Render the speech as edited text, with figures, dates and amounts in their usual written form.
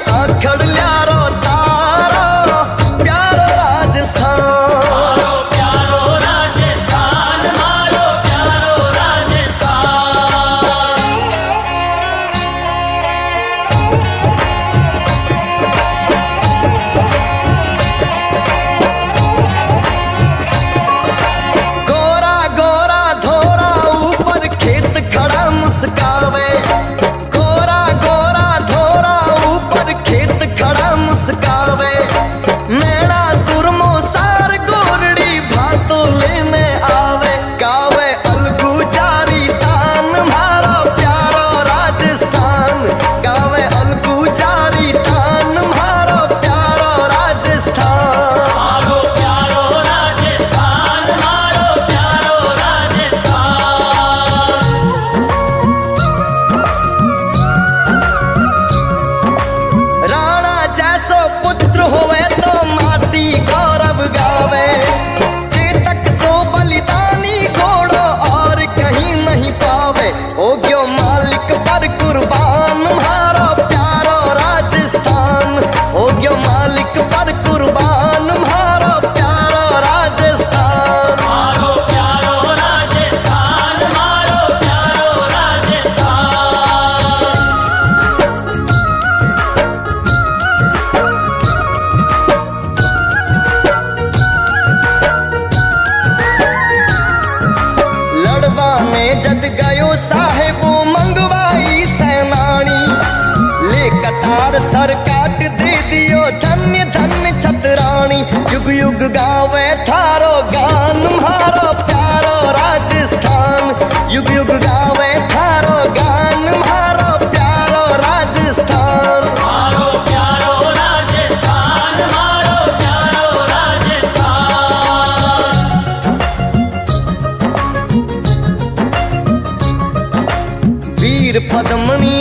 आखड़ ल्यारो तारो प्यारो राजस्थान। मारो प्यारो राजस्थान, मारो प्यारो राजस्थान। गोरा गोरा धोरा ऊपर खेत खड़ा मुस्कावे, गोरा गोरा धोरा ऊपर खेत खड़ा मुस्कावे। नैना सुरमो सार गोरड़ी भातो लेने आवे, गावे अलगू जारी तान मारो प्यारो राजस्थान, गावे अलगू जारी तान मारो प्यारो राजस्थान। मारो प्यारो राजस्थान, मारो प्यारो राजस्थान। राणा जैसो पुत्र होवे तो माटी गौरव गावे, चेतक सो बलिदानी घोड़ो और कहीं नहीं पावे। हो गयो मालिक पर कुर्बान मारो प्यारो राजस्थान, हो गयो मालिक पर कुर्बान मारो प्यारो राजस्थान। मारो प्यारो राजस्थान, मारो प्यारो राजस्थान। लड़वा में जद गयो साहेबो मंगवाई सैनानी, ले कटार सर काट दे दियो धन्य धन्य छतरानी। युग युग गावे थारो गान मारो प्यारो राजस्थान, युग युग गावे थारो गान मारो प्यारो राजस्थान। मारो प्यारो राजस्थान, मारो प्यारो राजस्थान। वीर पद्मनी